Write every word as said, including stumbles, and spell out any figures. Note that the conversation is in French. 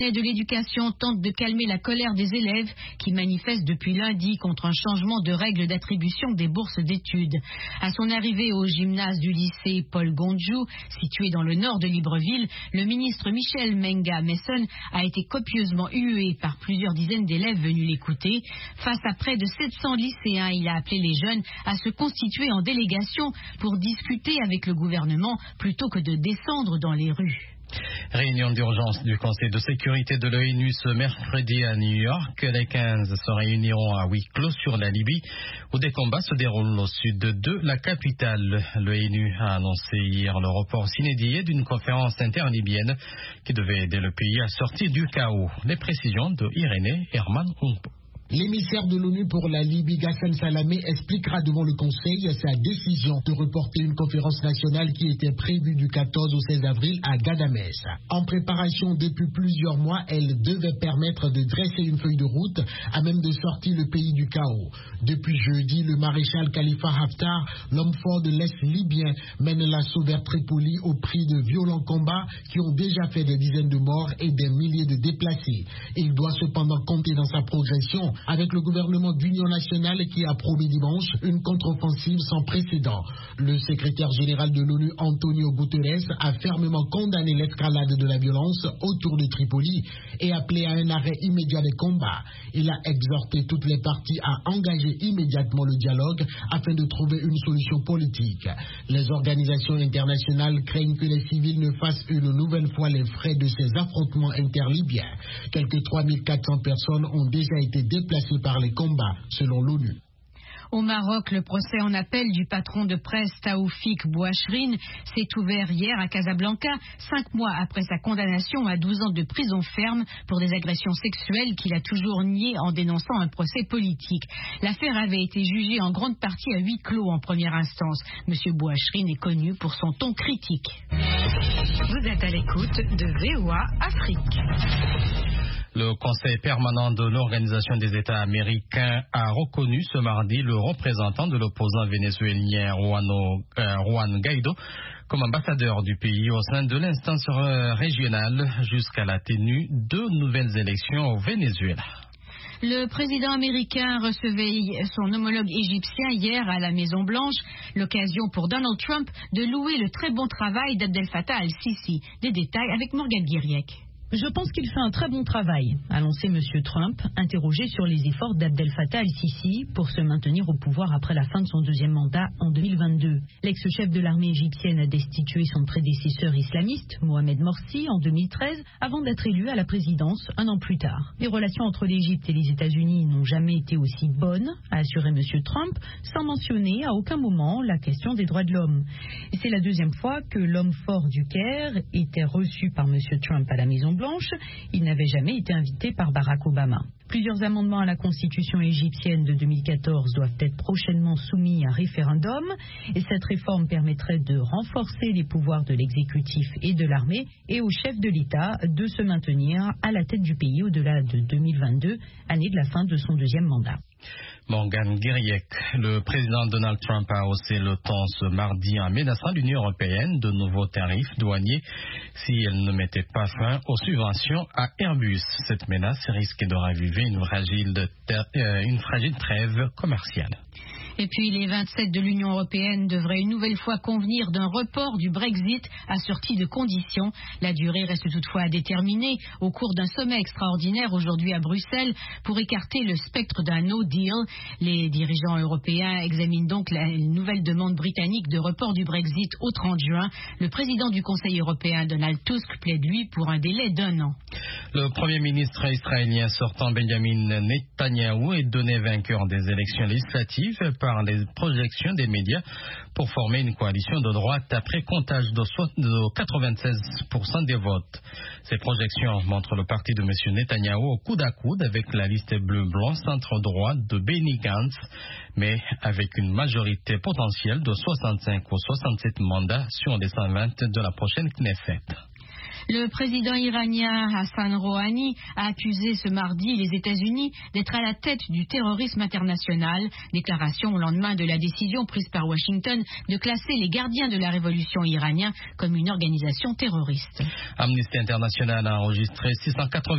de l'éducation tente de calmer la colère des élèves qui manifestent depuis lundi contre un changement de règles d'attribution des bourses d'études. À son arrivée au gymnase du lycée Paul Gondjou, situé dans le nord de Libreville, le ministre Michel Menga Messon a été copieusement hué par plusieurs dizaines d'élèves venus l'écouter. Face à près de sept cents lycéens, il a appelé les jeunes à se constituer en délégation pour discuter avec le gouvernement plutôt que de descendre dans les rues. Réunion d'urgence du Conseil de sécurité de l'ONU ce mercredi à New York. Les quinze se réuniront à huis clos sur la Libye, où des combats se déroulent au sud de la capitale. L'ONU a annoncé hier le report sine die d'une conférence interlibyenne qui devait aider le pays à sortir du chaos. Les précisions de Irénée Herman Humpo. L'émissaire de l'ONU pour la Libye, Ghassan Salamé, expliquera devant le Conseil sa décision de reporter une conférence nationale qui était prévue du quatorze au seize avril à Ghadamès. En préparation depuis plusieurs mois, elle devait permettre de dresser une feuille de route à même de sortir le pays du chaos. Depuis jeudi, le maréchal Khalifa Haftar, l'homme fort de l'Est libyen, mène l'assaut vers Tripoli au prix de violents combats qui ont déjà fait des dizaines de morts et des milliers de déplacés. Il doit cependant compter dans sa progression avec le gouvernement d'union nationale qui a promis dimanche une contre-offensive sans précédent. Le secrétaire général de l'ONU, Antonio Guterres, a fermement condamné l'escalade de la violence autour de Tripoli et appelé à un arrêt immédiat des combats. Il a exhorté toutes les parties à engager immédiatement le dialogue afin de trouver une solution politique. Les organisations internationales craignent que les civils ne fassent une nouvelle fois les frais de ces affrontements interlibyens. Quelques trois mille quatre cents personnes ont déjà été déplacées par les combats, selon l'ONU. Au Maroc, le procès en appel du patron de presse Taoufik Bouachrine s'est ouvert hier à Casablanca, cinq mois après sa condamnation à douze ans de prison ferme pour des agressions sexuelles qu'il a toujours niées en dénonçant un procès politique. L'affaire avait été jugée en grande partie à huis clos en première instance. Monsieur Bouachrine est connu pour son ton critique. Vous êtes à l'écoute de V O A Afrique. Le Conseil permanent de l'Organisation des États américains a reconnu ce mardi le représentant de l'opposant vénézuélien Juano, euh, Juan Guaido comme ambassadeur du pays au sein de l'instance régionale jusqu'à la tenue de nouvelles élections au Venezuela. Le président américain recevait son homologue égyptien hier à la Maison-Blanche, l'occasion pour Donald Trump de louer le très bon travail d'Abdel Fattah al-Sisi. Des détails avec Morgane Guiriec. Je pense qu'il fait un très bon travail, a lancé M. Trump, interrogé sur les efforts d'Abdel Fattah al-Sisi pour se maintenir au pouvoir après la fin de son deuxième mandat en deux mille vingt-deux. L'ex-chef de l'armée égyptienne a destitué son prédécesseur islamiste, Mohamed Morsi, en deux mille treize, avant d'être élu à la présidence un an plus tard. Les relations entre l'Égypte et les États-Unis n'ont jamais été aussi bonnes, a assuré M. Trump, sans mentionner à aucun moment la question des droits de l'homme. Et c'est la deuxième fois que l'homme fort du Caire était reçu par M. Trump à la Maison-Blanche. Il n'avait jamais été invité par Barack Obama. Plusieurs amendements à la constitution égyptienne de deux mille quatorze doivent être prochainement soumis à référendum et cette réforme permettrait de renforcer les pouvoirs de l'exécutif et de l'armée et au chef de l'État de se maintenir à la tête du pays au-delà de deux mille vingt-deux, année de la fin de son deuxième mandat. Morgane Guiriec, le président Donald Trump a haussé le ton ce mardi en menaçant l'Union européenne de nouveaux tarifs douaniers si elle ne mettait pas fin aux subventions à Airbus. Cette menace risque de raviver une fragile, de ter- euh, une fragile trêve commerciale. Et puis les vingt-sept de l'Union européenne devraient une nouvelle fois convenir d'un report du Brexit assorti de conditions. La durée reste toutefois à déterminer au cours d'un sommet extraordinaire aujourd'hui à Bruxelles pour écarter le spectre d'un no deal. Les dirigeants européens examinent donc la nouvelle demande britannique de report du Brexit au trente juin. Le président du Conseil européen, Donald Tusk, plaide lui pour un délai d'un an. Le Premier ministre israélien sortant Benjamin Netanyahou est donné vainqueur des élections législatives par les projections des médias pour former une coalition de droite après comptage de quatre-vingt-seize pour cent des votes. Ces projections montrent le parti de M. Netanyahou au coude à coude avec la liste bleu-blanc centre-droit de Benny Gantz, mais avec une majorité potentielle de soixante-cinq ou soixante-sept mandats sur les cent vingt de la prochaine Knesset. Le président iranien Hassan Rouhani a accusé ce mardi les États-Unis d'être à la tête du terrorisme international. Déclaration au lendemain de la décision prise par Washington de classer les gardiens de la révolution iranienne comme une organisation terroriste. Amnesty International a enregistré six cent quatre-vingts